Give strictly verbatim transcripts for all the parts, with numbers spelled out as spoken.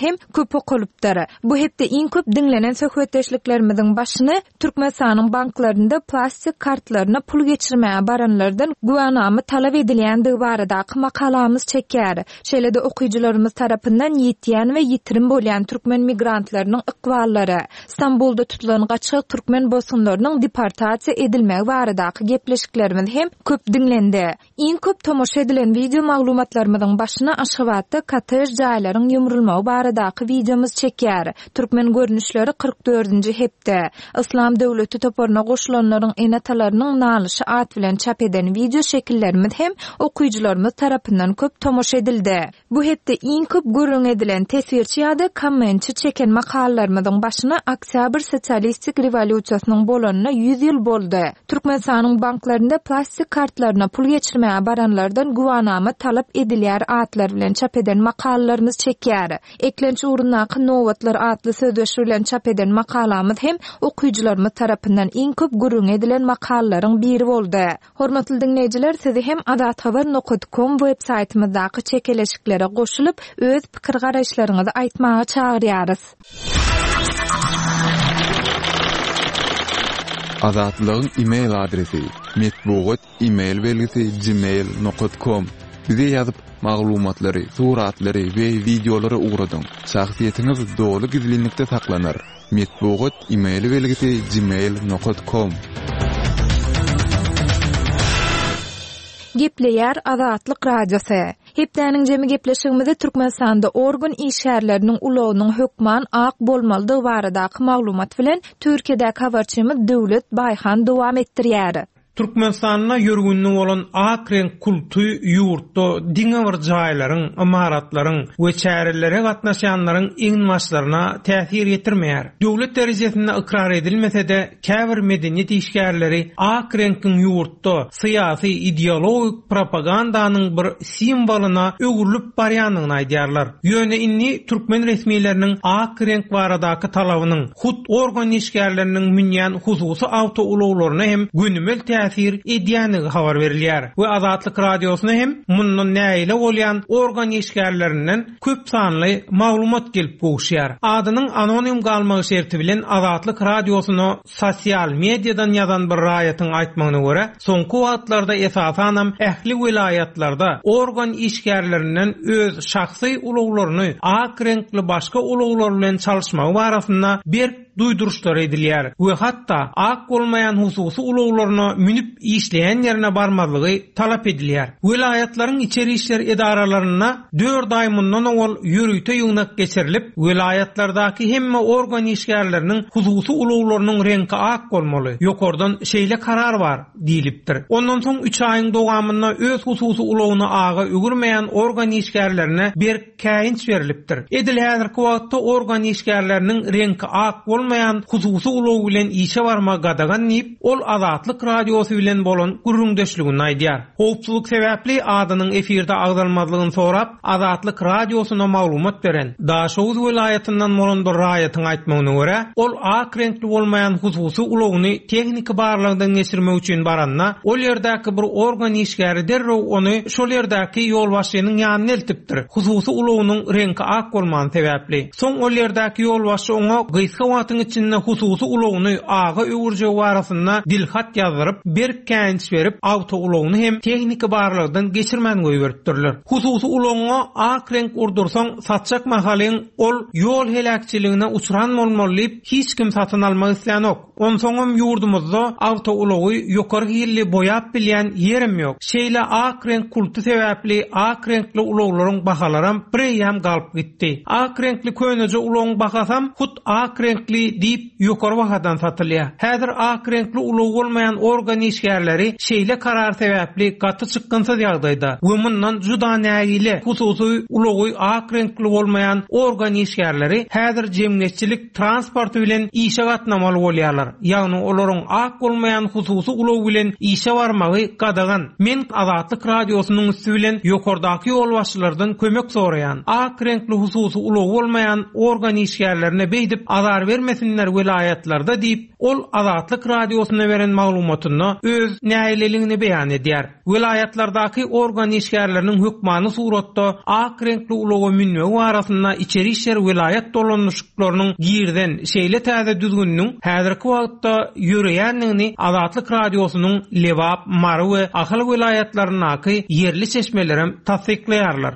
hem köp okulypdyr. Bu hepde iň köp dinlenen söhbetdeşliklerimizin başyny Türkmenistanyň banklarynda plastik kartlaryna pul geçirmäge baranlardan guwanamy talap edilýändige baradaky makalamyz çekýär. Şeýle-de okuyjylarymyz tarapyndan ýetýän we ýitirim bolýan türkmen migrantlarynyň ykballary, Stambulda tutulan gaçyk türkmen bosunlarynyň deportasiýa edilmegi baradaky gepleşiklerimiz hem köp dinlendi. Iň köp tomoşa edilen video maglumatlarymyzyň başyna Aşgabatda kotej jaýlaryň ýumrulmagy baradaky videomuz çekýär. Türkmen görnüşleri kırk dördünci hepde. İslam döwleti toporuna goşulanlaryň enatalarynyň nalyşy at bilen çap eden video şekillerimiz hem okuyjylarymyz tarapyndan köp tomoşa edildi. Bu hepde iň köp görüň edilen tesvirçi ýa-da kommentçi çeken makallalarymyzyň başyna Oktyabr sosialistik rewolýusiýasynyň bolanyna yüz ýyl boldy. Türkmenistanyň banklarynda plastik kartlaryna pul geçirmäge baranlardan guwanamy talap edilýär atlar bilen çap eden makallalarymyz çekýär. Eklençi urunnaky nowatlar atly sözleşme bilen çap eden makalamyz hem okuyjylarymyz tarapyndan iň köp görüň edilen makalaryň biri boldy. Hormatly dinleýijiler, sizi hem azat habar nokta com web saytymyzdaky çekeleşiklere goşulyp öz pikir garaşlaryňyzy aýtmagy çagyrýarys. Azatlygyň e-mail adresi metbugat e-mail belgisi gmail nokta com. Bize ýazyp maglumatlary, suratlary we videolary ugradyň. Şahsiýetiniz dolu gizlilikde saklanır. Metbugat e-mail belgisi gmail nokta com. Gepleýär Azatlyk radiosu. Hepdäniň jemi gepleşigimizde Türkmenistanda organ işgärleriniň ulanyň hökman ak bolmalydygy baradaky maglumat bilen Türkiýedäki habarçymyz Döwlet Baýhan dowam etdirýär. Türkmenistanyna ýörgünlük bolan ak renk kulty ýurtda diňe bir jaýlaryň, imaratlaryň we çärellere gatnaşanlaryň iňmaşlaryna täsir ýetirmeýär. Döwlet derejesinde ikrar edilmese-de, käbir medeniýet işgärleri ak renkiň ýurtda syýasy ideologik propagandanyň bir simbolyna öwürlüp barýanyny aýdýarlar. Ýöne inni türkmen resmiýetleriniň ak renk baradaky talabynyň hut organ işgärleriniň münýän hususy awto ulaglaryna hem günümel täsir edýänligi habar berilýär. We Azatlyk radiosyna hem mundan näile bolýan organ işgärlerinden köp sanly maglumat gelip goşýar. Adynyň anonim galmagy şerti bilen Azatlyk radiosyny sosial mediadan ýazan bir raýatyň aýtmagyna görä, soňky wagtlarda esasanam ähli vilayatlarda organ işgärlerinden öz şahsy ulaglaryny ak renkli başga ulaglar bilen çalyşmagy barasynda bir duyduruşlar edilýär we hatda ak bolmayan hususy ulaglaryna münip işleýän ýerine barmalygy talap edilýär. Vilayatlaryň içeri işler edaralaryna dört ay mundan ol ýürüýte ýygnak geçirilip, vilayatlardaky hemme organ işgärleriniň hususy ulaglarynyň renki ak bolmaly. Ýokardan şeýle karar bar diýilipdir. Ondan soň üç aýyň dowamynda öz hususy ulagyny aga ögürmeýän organ işgärlerine bir käýinç berilipdir. Edil häzirki wagtda organ işgärleriniň renki ak bolmayan hususy ulagy bilen işe barma gadagan diýip, ol Azatlyk radiosy bilen bolan gurrundeşligini aýdýar. Howpsuzlyk sebäpli adynyň efirde agdalmadygyny sorap, Azatlyk radiosyna maglumat beren Daşowuz vilayatyndan bolan bir raýatyň aýtmagyna görä, ol ak renkli bolmayan hususy ulagyny tehnik barlygdan geçirmek üçin baranna, ol ýerdäki bir organ işgäri derrew ony şol ýerdäki ýol başçynyň ýanyna eltipdir. Hususy ulagynyň renki ak bolman sebäpli. Soň ol ýerdäki ýol başçy oňa gyska wagtyň içinde hususy ulagyny aga öwürje barasynda dilhat ýazyryp, bir käňiç berip, awto ulagyny hem tehnik barlygdan geçirmän goýberipdirler. Hususy ulagyna ak renk urdursaň satjak mahalyň ol ýol helakçylygyna uçuran bolmaly, hiç kim satyn almak isleýän ok. Onsoňam ýurdumyzda awto ulagy ýokary ýylly boýap bilýän ýerim ýok. Şeýle ak renk kulty sebäpli ak renkli ulaglaryň bahalaram birýem galyp gitdi. Ak renkli köneje ulagyň bahasam hut ak renkli diýip ýokary bahadan satylýar. Häzir ak renkli ulag bolmayan organ işgärleri şeýle karar sebäpli gaty çykkansa ýagdaýda we mundan juda nägile hususy ulagy ak renkli bolmayan organ işgärleri häzir jemgyýetçilik transport bilen işe gatnamaly bolýarlar. Ýagny olaryň ak bolmayan hususy ulag bilen işe barmagy gadagan. Men Azatlyk radiosynyň üstü bilen ýokardaky ýol kömek soraýan ak renkli hususy ulag bolmayan organ işgärlerine beýdip azar berme gelmesinler vilayetlarda diýip ol Azatlyk radiosuna beren maglumatyny öz näýleliğini beýan edýär. Vilayetlardaky organ işgärleriniň hukmany suratda ak renkli ulogo minwe arasynda içeri işler vilayet dolanışyklarynyň girden şeýle täze düzgünniň häzirki wagtda ýöreýänligini Azatlyk radiosynyň Lewap, Mary we Ahyl vilayetlarynaky yerli çeşmelerim tasdikleýärler.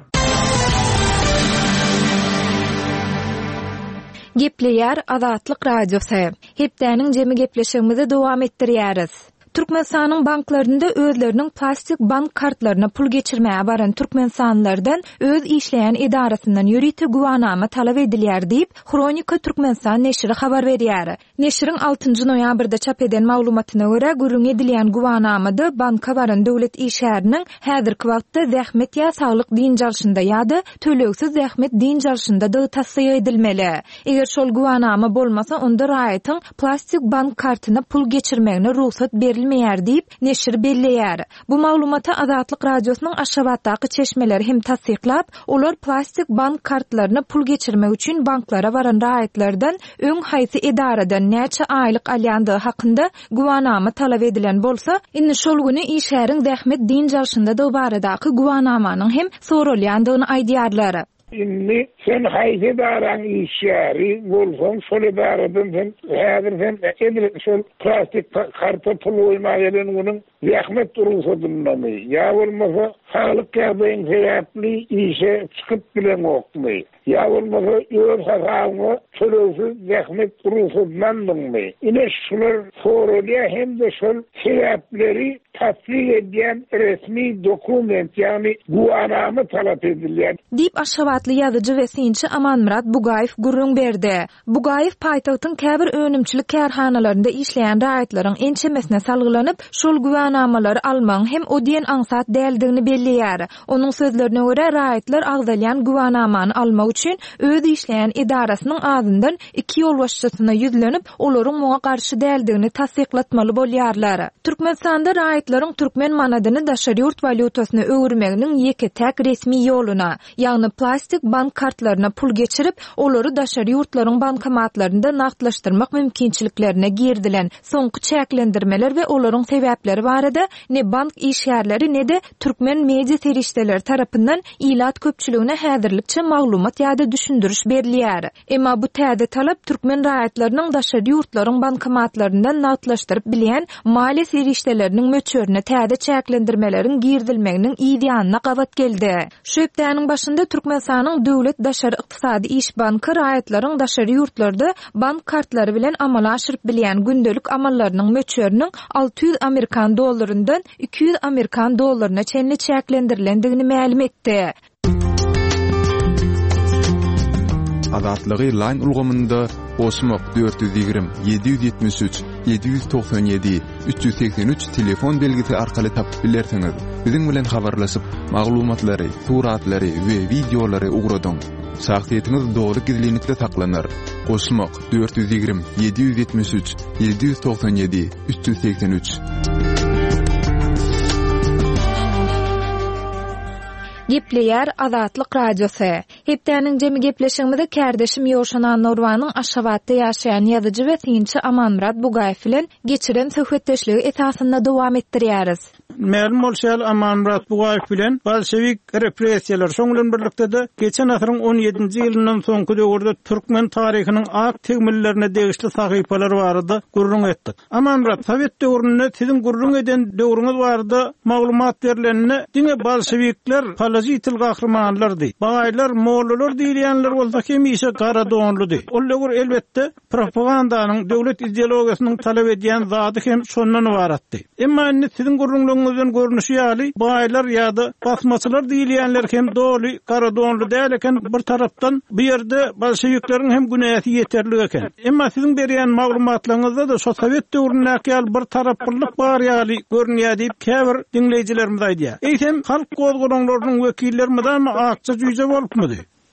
Gepleýär Azatlyk radiosy. Hepdäniň jemi gepleşigimizi dowam etdirýäris. Türkmenistanyň banklaryny özleriniň plastik bank kartlaryna pul geçirmäge baran türkmensanlardan öz işleýän edarasynyň ýüriti guwanama talap edilýär diýip Kronika Türkmenistan neşri habar berýär. Neşriň altynjy noýabrda çap eden maglumatyna görä gürrüň edilýän guwanamada banka baran döwlet işgäriniň häzirki wagtda zähmet ýa saglyk din jalşynda ýa-da töleksiz zähmet din jalşynda da tasdiq edilmeli. Eger şol guwanama bolmasa onda raýatyň plastik bank kartyna pul geçirmegine ruhsat berilmeli meýär diýip neşir belleýär. Bu maglumata Azatlyk radiosynyň Aşgabatdaky çeşmeleri hem tasdiklap, olar plastik bank kartlaryna pul geçirmek üçin banklara baran raýatlardan öň haýsy edaradan näçe aýlyk alýandygy hakynda guwanama talap edilen bolsa, indi şol güni işgäriň zähmet din jalşynda da baradaky guwanamanyň hem sorulýandygyny aýdýarlar. Inni sen hayze daran işyari bolson şöyle daradan sen häzir sen edil şol plastik karta pul oýmaýan onun zähmet duruşydynmy ýa bolmasa halyk käbeň sebäpli işe çykyp bilen okmy ýa bolmasa ýör hasaňy töleksiz zähmet duruşydynmy ine şular sorulýa hem de şol sebäpleri tasdiq edýän resmi dokument ýani guwanama talap edilýär diýip Aşgabatly ýazyjy we sinçi Amanmurat Bugaýew gurrun berdi. Bugaýew paýtagtyň käbir önümçilik kärhanalarynda işleýän raýatlaryň ençemesine salgylanyp şol guwanamaları almaň hem o diýen aňsat däldigini belleýär. Onuň sözlerine görä raýatlar agdalýan guwanamany almak üçin öz işleýän edarasynyň ağzyndan iki ýol başçysyna ýüzlenip olaryň muňa garşy däldigini tasdiklatmaly bolýarlar. Türkmenistanda raýatlaryň türkmen manadyny daşary ýurt valutasyna öwürmeginiň ýeke täk resmi ýoluna, ýagny plastik bank kartlaryna pul geçirip olary daşary ýurtlaryň bankomatlarynda naqdlaşdyrmak mümkinçiliklerine girdilen soňky çäklendirmeler we olaryň sebäpleri barada ne bank işgärleri ne de türkmen media serişdeleri tarapyndan ilat köpçüligine häzirlikçe maglumat ýa-da düşündiriş berilýär. Emma bu täze talap türkmen raýatlarynyň daşary ýurtlaryň bankomatlarynda naqdlaşdyryp bilýän maliýe serişdeleriniň möçörüne täze çäklendirmelerin girdilmeginiň ýa-da gabat geldi. Şu hepdäniň başynda Türkmenistanyň döwlet daşary ykdysady iş banky raýatlaryň daşary ýurtlarda bank kartlary bilen amal aşyryp bilýän gündelik amallarynyň möçörüniň alty ýüz Amerikan dollaryndan iki ýüz Amerikan dollaryna çenli çäklendirilendigini ma'lum etdi. Azatlygy line ulgamynda Osmok dört yüz yirmi yedi yüz yetmiş üç yedi yüz doksan yedi üç yüz seksen üç telefon belgisi arkaly tapyp bilersiňiz. Biziň bilen habarlaşyp maglumatlary, suratlary we videolary ugradyň. Şahsiýetiniz dogry gizlilikde saklanır. Osmok dört yüz yirmi yedi yüz yetmiş üç yedi yüz doksan yedi üç yüz seksen üç. Gepleýär Azatlyk radiosy. Hepdäniň jemi gepleşigimizde kärdeşim Ýoşan Nurwanyň Aşgabatda ýaşaýan ýazyjy we sinçi Amanmurat Bugaýew bilen geçiren söhbetdeşligi esasynda dowam etdirýäris. Ma'lum bolşal Amanmurat Bugaýew bilen bolşewik repressiýalar soňlan birlikde de geçen asyryň on ýedinji ýylyndan soňky döwürde türkmen taryhynyň ak tegmillerine degişli sahypalar barada gurrun etdik. Amanmurat Sowet döwründe siziň gurrun eden döwrüňiz barada maglumat berilenine diňe bolşewikler Palajitil gahrymanlardy. Baýlar, mollalar diýilýänler bolsa hem işe gara doňludy. Olar elbetde propagandanyň döwlet ideologiýasynyň talap edýän zady hem şondan ibaratdy. Emma indi siziň gurrunlygyňyzdan görnüşi ýaly baýlar ýa-da basmaçylar diýilýänler hem doly, gara doňlu däl eken bir tarapdan bu ýerde bolşewikleriň hem günäsi ýeterli eken. Emma siziň berýän maglumatlaryňyzda da şo Sowet döwründäki bir taraplylyk bar ýaly görnýär diýip käbir dinleýijilerimiz aýdýar. Eýsem halk gozgulanylarynyň wekilleri mi akça jüýje bolupmydy?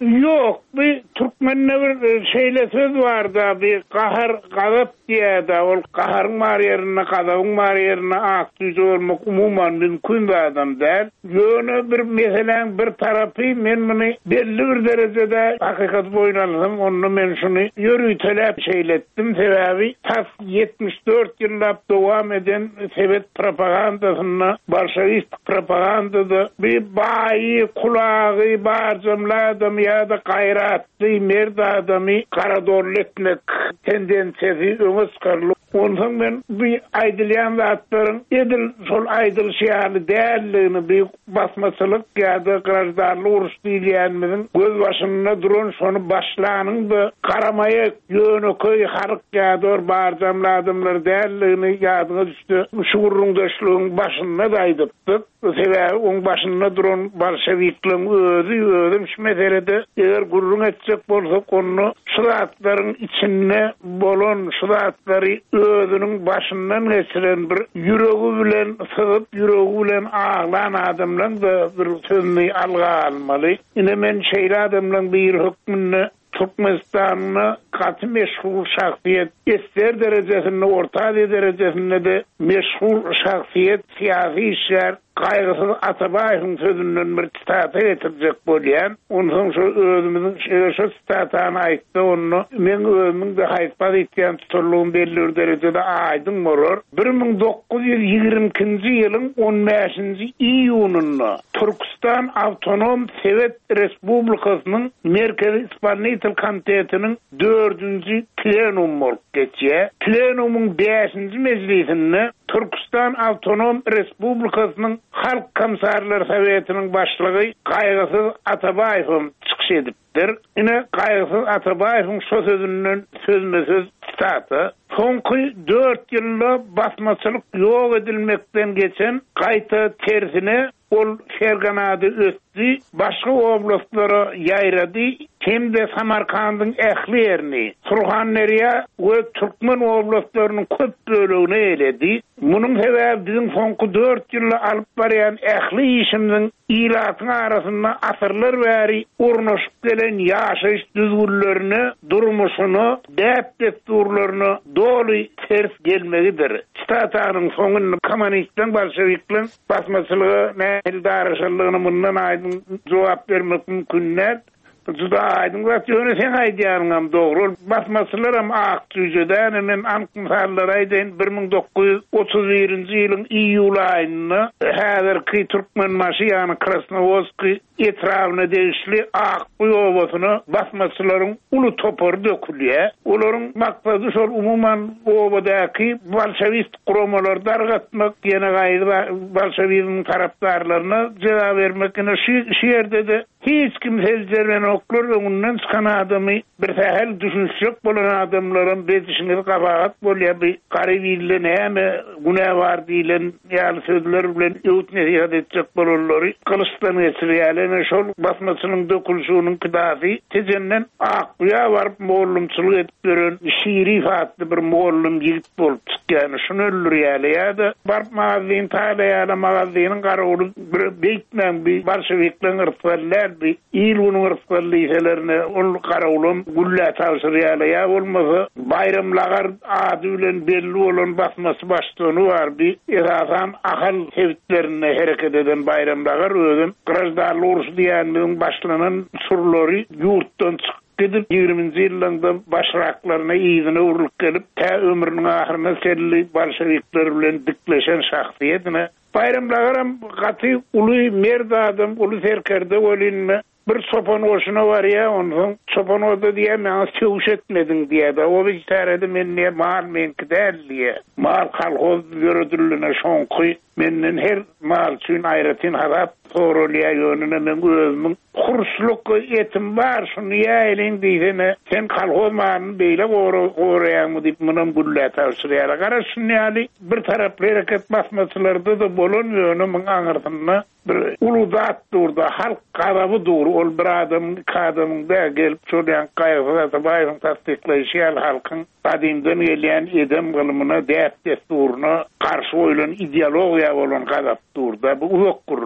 Yok, bir Türkmenle bir şeyle söz var da bir kahar kadap diye da ol kaharın var yerine kadavın var yerine aktüzü olmak umuman mümkün bir adam der. Yönü bir mesela bir tarafı men bunu belli bir derecede hakikat boyunalım onu men şunu yürütelep şeylettim sebebi tas yetmiş dört yıllık devam eden Sovet propagandasına Bolşevik propagandada bir bayi kulağı barcamlı adam ya da gayratlı merd adamı karadorletmek tendensiyesi öne çıkarılıp ondan ben bir aydılyan zatların edil sol aydıl şiarlı değerliğini bir basmasılık ya da kırajdarlı uruş dileyenmizin göz başında duran sonu başlanın da karamaya yönü köy harık ya da barcamlı adamlar değerliğini yadına düştü. Şuurun döşlüğün başına daydıptık. Sebebi onun başında duran Bolşeviklerin özü özüm şu meselede eğer gururun edecek bolsak onu şuratların içine bolon şuratları özünün başından geçiren bir yüreği bilen sığıp yüreği bilen ağlayan adamla da bir sözünü alga almalı. Yine men şeyli adamla bir hükmünü Türkmenistan'ı katı meşhur şahsiyet ister derecesinde orta derecesinde de meşhur şahsiyet siyasi işler kaygısız Atabay'ın sözünden bir statı getirecek bolyan. Ondan sonra özümüzün şu statına aitti onu. Men özümün de hayfaz ettiyen tuturluğun belli derecede aydın olur. bir bin dokuz yüz yigirme ikinci yılın on beşinci iyununda Türkistan Avtonom Sovet Respublikasının Merkezi İspanyol Komitetinin dördüncü plenum olup geçiyor. Plenumun beşinci meclisinde Türkistan Avtonom Respublikasının Halk Komisarlar Sovetinin başlığı Kaygısız Atabayev'in çıkış ediptir. Yine Kaygısız Atabayev'in şu sözünün sözme-söz statı. Sonki dört yılda basmaçılık yok edilmekten geçen kayta tersine ol Ferganadı öttü, başka oblastlara yayradı, hem de Samarkand'ın ehli yerini, Surhanleriya ve Türkmen oblastlarının köp bölüğünü eyledi. Bunun sebebi bizim sonki dört yılla alıp barayan ehli işimizin ilatın arasında asırlar veri urnaşıp gelen yaşayış düzgünlerini, durmuşunu, dep desturlarını dolu ters gelmelidir. Statanın sonunda Komünist'ten Bolşevik'ten basmasılığı ne eldarışılığını bundan aydın cevap vermek mümkünler. Juda aydın vasyonu sen aydiyanım doğru. Basmasılar ama Aktüzü'den hemen Ankımsallar aydın bir bin dokuz yüz otuz birinci yılın iyul ayını hazırki Türkmen maşı yani Krasnovodski etrafına değişli Akkuy Ovası'nı basmasıların ulu topor dökülüyor. Onların maksadı şol umuman Ova'daki Bolşevist kurumalar dargatmak yine gayrı Bolşevizmin taraftarlarına ceza vermek yine şiirde de hiç kimse ezcermen oklar ve ondan çıkan adamı bir sahel düşünsek bolan adamların bezişini kabahat bolya bir garibiyle neyme günah var diyen yani sözler bilen yahut nesihat edecek bolonları Kılıçdan esriyalene şol basmasının dökülüşünün kıdası tezenden aklıya varıp moğullumçılık edip gören şiiri fatlı bir moğullum yigit bolup yani şunu öldür yali ya da barp mağazin tala yala mağazinin karoğlu bir beytmen bir Bolşeviklerin ırtlarlar bir İlgunun ırtlarlı iselerine ol karoğlum gülle tavsır yala ya olmasa bayramlagar adı bilen belli olan basması başlığını var bir esasan akal sevitlerine hareket eden bayramlagar ödüm kırajdarlı uruş diyenliğin başlanan surları yurttan çık gidip yirminci yılında başraklarına iyidine uğurluk gelip ta ömrünün ahırına selli Bolşevikler bilen dikleşen şahsiyetine bayramlagaram katı ulu merd adam ulu serkerde olinme bir sopan hoşuna var ya onun sopan oda diye bana sevş etmedin diye de o bir tarafta men ne mal menki değil diye mal kalhoz yürüdülüne şonki menin her mal için ayrıtın harap soruluya yönüne men özümün kursluk etim var şunu ya elin diyene sen kalhoz malını beyle orayan mı deyip bunun gülle tavsırıyla karışın yani bir taraflı hareket basmasılarda da bolon yönümün anırtına bir uludat durda halk kadavı dur ol bir adam kadamın da gelip şuradan kaygıda bayram tasdiklayışıyla halkın kadimden gelen edem kılımına deyip desturuna karşı oylan ideologiya olan kadaf durda bu yok kururum.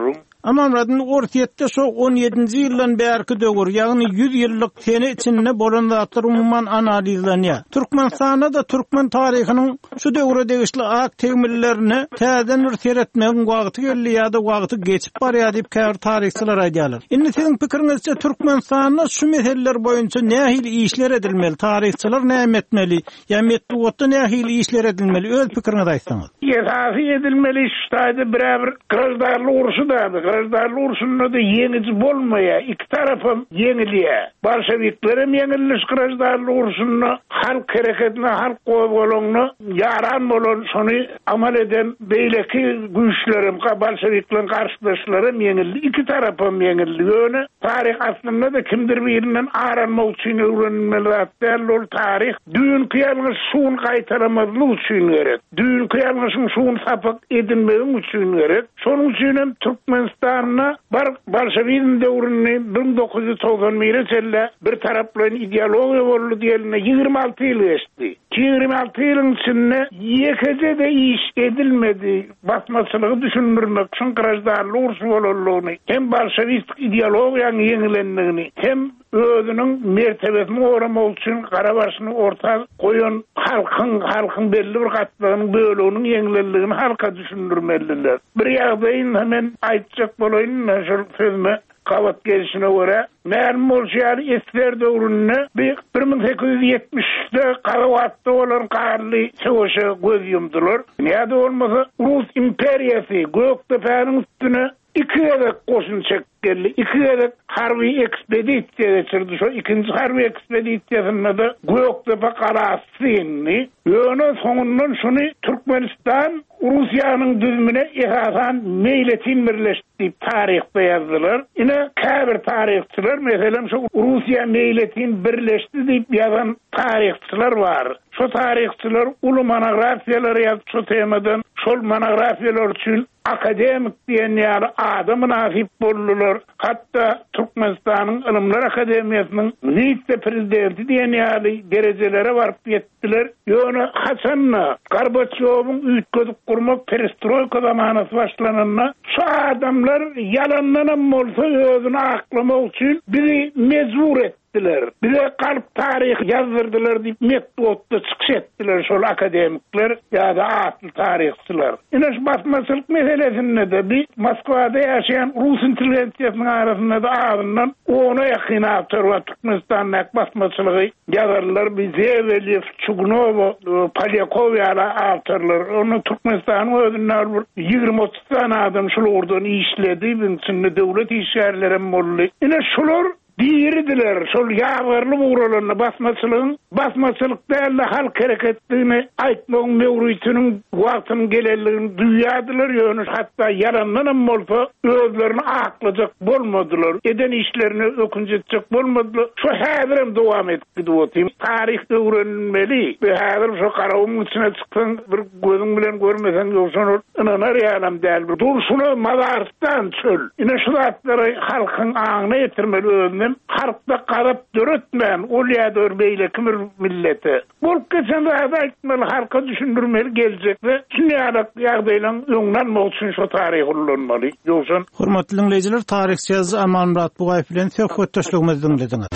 Ama Murad'ın ortiyette so on yedinji ýyldan bärki döwür, ýagny yüz ýyllyk sene içinde bolan zatlar umumyň analizlenýär. Türkmenistanda da Türkmen taryhynyň şu döwre degişli ak tegmillerini täzeden bir seretmegiň wagty geldi ýa-da wagty geçip barýar diýip käbir taryhçylar aýdýarlar. Indi siziň pikiриňizçe Türkmenistanda şu meseleler boýunça nähili işler edilmeli? Taryhçylar näme etmeli? Ýa metbuatda nähili işler edilmeli? Öz pikiriňizi aýtsaňyz. Ýa-da edilmeli ştaýda bir garaşdarly uruşy da, garaşdarly uruşunda da ýeňici bolmaýa, iki tarapym ýeňilýär. Bolşewikler hem ýeňilýär garaşdarly uruşunda, halk hereketine, halk goýgolugyny ýaran bolan şonu amal eden beýleki güýçlerim, bolşewikleriň garşydaşlary ýeňildi. İki tarapym ýeňildi. Ýöne taryh aslynda da kimdir birinden aranmak üçin öwrenilmeli. Ol taryh düýün kıyalyny şuň gaýtaramazlyk üçin gerek. Düýün kıyalyny şuň sapak edilmegi üçin gerek. Şonuň üçin hem Türkmenistanyna bar bolşewizm döwrüni bin dokuz yüz togson ýylda bir taraply ideologiýa boldy diýilne ýygrimi alty ýyl geçdi. ýygrimi alty ýylyň içinde ýekede de iş edilmedi. Basmaçylygy düşündirmek üçin garaşdarly uruş bolanlygyny hem bolşewist ideologiýanyň ýeňilendigini hem özünün mertebesini oramak üçin garabaşyny orta goýan halkyň halkyň belli bir gatlarynyň bölüginiň ýeňilendigini halka düşündirmeliler. Bir ýagdaýyn hemen aýtjak bolaýyn, şol sözüme kavat gelişine göre ma'lum bolýar esler döwründe bir bin sekiz yüz ýetmişde Karawatta bolan garly söwüşe göz ýumdylar. Näde bolmasa Rus imperiýasy Göktepe'niň üstüne iki ýerek goşun çekdi. İki ýerek harby ekspedisiýa geçirdi. Şo ikinji harby ekspedisiýasynda da Göktepe garasyny ýöne soňundan şunu Türkmenistan Russiýanyň düzmüne esasan meýletin birleşdi taryhda ýazdylar. Ine käbir taryhçylar meselem şu Russiýa meýletin birleşdi diýip ýazan taryhçylar bar. Şu taryhçylar uly monografiýalar ýazyp şu temadan şol monografiýalar üçin akademik diýenler adam nasip boldular. Hatta Türkmenistanyň Ilymlar Akademiýasynyň vitse-prezidenti diýenler derejelere baryp ýetdiler. Ýöne Hasanna Gorbaçowyň üýtgözüp gurmak perestroika zamanysy başlananda şu adamlar yalandan bolsa özüni aklamak üçin bizi mezbur etdiler. Bize kalp tarih yazdırdılar diýip metbuatda çykyş etdiler şol akademikler ýa-da atly taryhçylar. Ine şu basmaçylyk meselesinde de bir Moskwada ýaşaýan Rus intelligensiýasynyň arasynda da ağzından ona ýakyn awtor we Türkmenistanyň basmaçylygy ýazarlar bize Zeveliyev, Çugnow, Polyakov ýa-da awtorlar. Onu Türkmenistanyň özünden ýygrimi otuz tane adam şol ordan işledi, içinde döwlet işgärleri boldy. Ine şolar diýirdiler şol ýagarly uğralarına basmaçylygyň basmaçylykda elle halk hereketini aýtmagyň mewruýetiniň wagtynyň gelenligini duýýadylar. Ýöne hatda yalandan bolsa özlerini aklajak bolmadylar. Eden işlerini ökünjetjek bolmadylar. Şu häzir hem dowam etdi diýip taryh öwrenilmeli. Bu häzir şu garawymyň içine çyksaň bir gözüň bilen görmesen ýokşan ananar ýalam däl. Durşuny Mazarstan çöl. Ine şu zatlary halkyň aňyna ýetirmeli özüne harpda qarap döretmän ol ýa-da beýle kimir milleti. Bol geçen wagtda aýtmaly, halka düşündirmeli geljekde. Şuňa ýagdaýlaryň öňlenmek üçin şu taryh ullanmaly. Ýoksa hormatly dinleýijiler, taryhçy ýazgy Aman Murat Bugaýew bilen söhbetdeşligimizi dinlediňiz.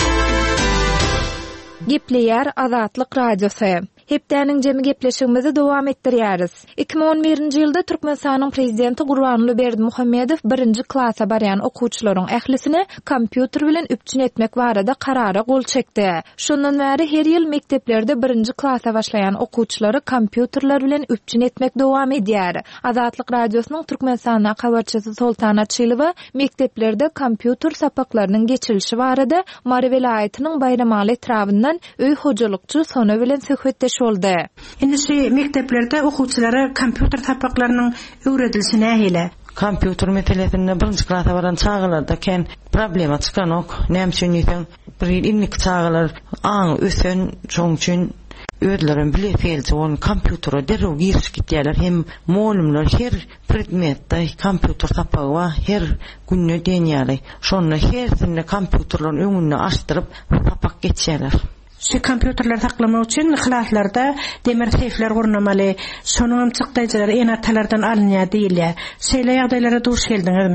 Gepleýär Azatlyk radiosy. Hepdäniň jemy gepleşigimizi dowam etdirýäris. iki bin on birinji ýylda Türkmenistanyň prezidenti Gurbanuly Berdimuhammedow birinji klasa barýan okuwçylaryň ählisini kompýuter bilen üpçün etmek barada karara gol çekdi. Şondan bäri her ýyl mekteplerde birinji klasa başlayan okuwçylary kompýuterler bilen üpçün etmek dowam edýär. Azatlyk radiosynyň Türkmenistanyň habarçysy Soltana Çylywa mekteplerde kompýuter sapaklarynyň geçirilişi barada Mary welaýatynyň Bayramaly etrabyndan öý hojalykçy Sona bilen söhbetdeş oldu. Indi şu mekteplerde okuwçylara kompýuter tapaklarynyň öwredilişi nähile? Kompýuter meselesinde birinji klasa baran çağlarda ken problema çykan ok. Näme üçin diýsem, bir illik çağlar aň ösen şoň üçin ödlerin bile feilci on kompýutera derrew giriş gitýärler. Hem molumlar her predmetde kompýuter tapagy var, her günne denýärler. Şonu hersinde kompýuterlaryň öňüne açdyryp tapak geçýärler. Şu kompýuterler saklamak üçin klaslarda demir seyfler gurnamaly. Şonuň çykdyjylary enatalardan alınýar diýilýär. Şeýle ýagdaýlara duş geldiňizmi?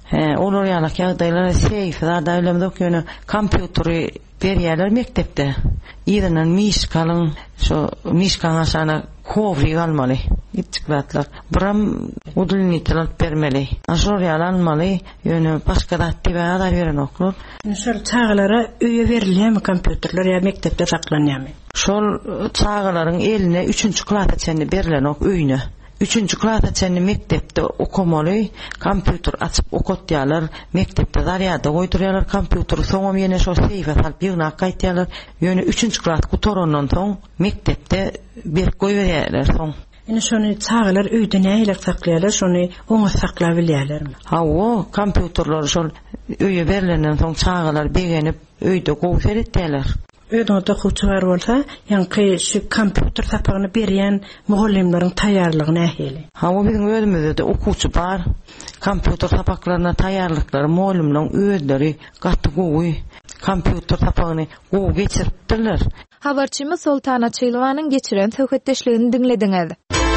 He, olur yalak ýagdaýlara seyfler daýlamda okýany kompýuteri berýärler mektepde. Ýerinen mişkalyň, şo mişkan aşana kovri almaly. Gittiklatlar. Buram udulnitler bermeli. Aşor yalanmaly, ýöne başga da tibaýar beren oklur. Şol çağlara öýe berilýärmi kompýuterler ýa mektepde saklanýarmy? Şol çağlaryň eline üçünçi klasa çenli berilen ok öýüne. Üçünçi klasa çenli mektepde okumaly, kompýuter açyp okutýarlar, mektepde darýada goýdurýarlar kompýuteri, soňam ýene şo seyfe salyp ýygna gaýtýarlar. Ýöne üçünçi klas gutorandan soň mektepde berip goýberýärler soň. Ene şonu çağlar öýde näýler saklaýarlar, şonu oňa saklap bilýärlermi? Ha, o kompýuterler şol öýe berilenden soň çağlar begenip öýde gowy etdiler. Öýde okuwçylar bolsa, ýa-ni şu kompýuter sapagyny berýän mugallimleriň taýýarlygy nähili? Ha, o biziň özümizde okuwçy bar. Kompýuter sapaklaryna taýýarlyklary mugallimleriň özleri gatdy gowy kompýuter sapagyny gowy geçiripdirler. Habarçymyz Sultana Çylwanyň geçiren söhbetdeşligini dinlediňiz.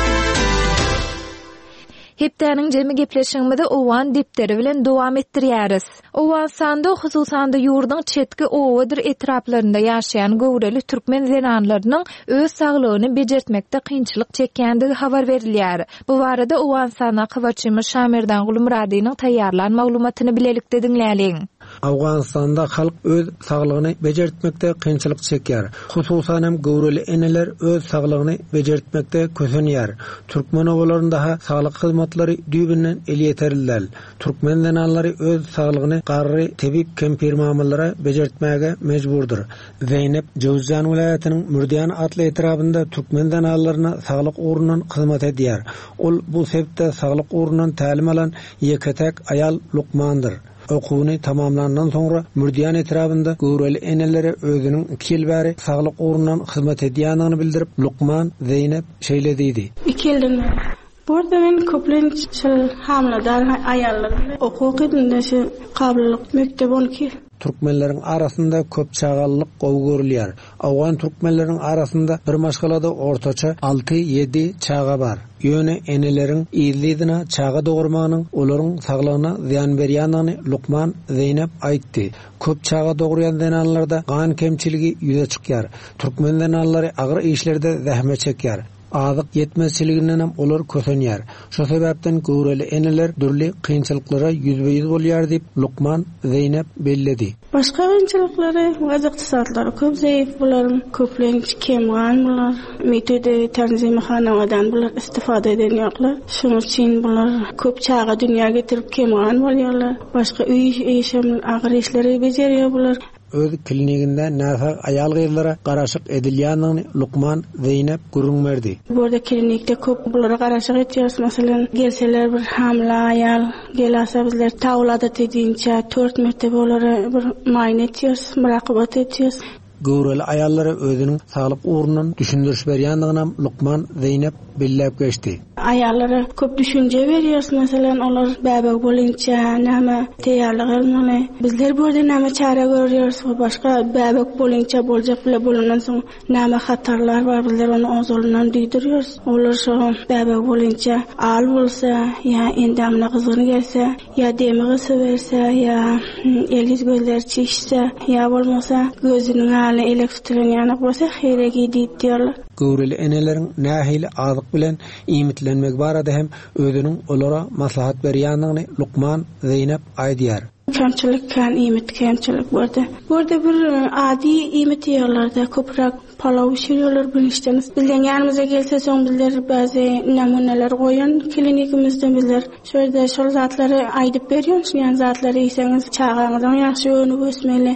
Hepdäniň jemi gepleşigimizde owan dipderi bilen dowam etdirýäris. Owan sanda hususanda ýurduň çetki owadyr etraplarynda ýaşaýan gowreli türkmen zenanlarynyň öz saglygyny bejertmekde kynçylyk çekýändigi habar berilýär. Bu barada owan sana habarçymyz Şamerdan Gulmuradynyň taýýarlan maglumatyny bilelikde dinläliň. Awganistanda halk öz saglygyny bejertmekde kynçylyk çekýär. Hususan hem gowreli eneler öz saglygyny bejertmekde kösenýär. Türkmen owalarynda saglyk hyzmatlary düýbinden el ýeterilýär. Türkmen zananlary öz saglygyny garry tebip kempirmamalara bejertmäge mejburdur. Zeynep Jowzjan vilayatynyň Mürdiýan atly etrapynda türkmen zananlaryna saglyk ugrundan hyzmat edýär. Ol bu sebäpde saglyk ugrundan tälim alan ýeketek ayal Lukmandyr. Okuwuny tamamlandan soňra Mürdiýan etrapynda gowreli enelere özüniň iki ýyl bäri saglyk ugrundan hyzmat edýändigini bildirip Lukman Zeynep şeýledidi. iki ýyldan burada men köplenç hamladar aýallar okuw edildi şu kabylyk mektep on iki. Türkmenleriň arasynda köp çağallyk gowy görülýär. Awgan türkmenleriň arasynda bir maşgalada ortaça alty ýedi çaga bar. Ýöne eneleriň ýyllygyna çaga dogurmanyň olaryň saglygyna ziýan berýändigini Lukman Zeynep aýtdy. Köp çaga dogurýan zananlarda gan kemçiligi ýüze çykýar. Türkmen zananlary agyr işlerde zähmet çekýär. Azyk yetmezçiliginden hem olar kösenýär. Şo sebäpden gowreli eneler dürli kynçylyklara ýüzbeýiz bolýar diýip Lukman Zeynep belledi. Başga kynçylyklary, wagtly saatlar köp zeýif bolar, köplenç kemgan bolar. Metode tanzimhanadan bolar istifade edýärler. Şonuň üçin bolar köp çaga dünýä getirip kemgan bolýarlar. Başga üý işem agyr işleri bejerýär bolar. Öz klinikinde nähä ayal gyzlara garaşyk edilýändigini Lukman Zeynep görünmerdi. Burada klinikde köp bulara garaşyk etýäris. Masalan, gelseler bir hamla ayal gelasa bizler tawlada tedinçe dört mertebe bolary bir maýne etýäris, murakabat etýäris. Gowreli ayallara özüniň saglyk ugrundan düşündiriş berýändigini Lukman Zeynep bellep geçdi. Ayallara köp düşünje berýär. Masalan, olar bäbek bolunça näme teýýarlyk almaly. Bizler burada näme çara görýäris, başga bäbek bolunça boljak bile bolandan soň näme hatarlar bar, bizler onu ozolundan duýdurýarys. Olar şo bäbek bolunça al bolsa, ýa endamna gyzyny gelse, ýa demigi söwerse, ýa eliz gözler çişse, ýa bolmasa gözüniň haly elektron bolsa heregi diýýärler. Gowreli eneleriň nähili azyk bilen imitlenmek barada hem özüniň olara maslahat berýändigini Lukman Zeynep aýdýar. Kemçilik kan imit kemçilik burada. Burada bir adi imit ýerlerde köprak palaw şirýärler bilişdiniz. Bizden ýanymyza gelse soň bizler bäzi namuneler goýan klinikimizde bizler şöyle şol zatlary aýdyp berýän. Ýan zatlary iseňiz çağaňyzdan ýaxşy öňüp ösmeli.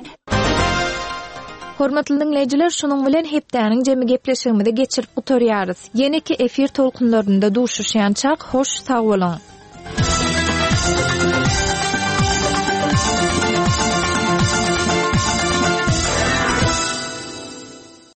Hormatly dinleyijiler, şonuň bilen hepdäniň jemi gepleşigimizi geçirip gutarýarys. Ýene-ki efir tolkunlarynda duşuşýan çak hoş sag bolun.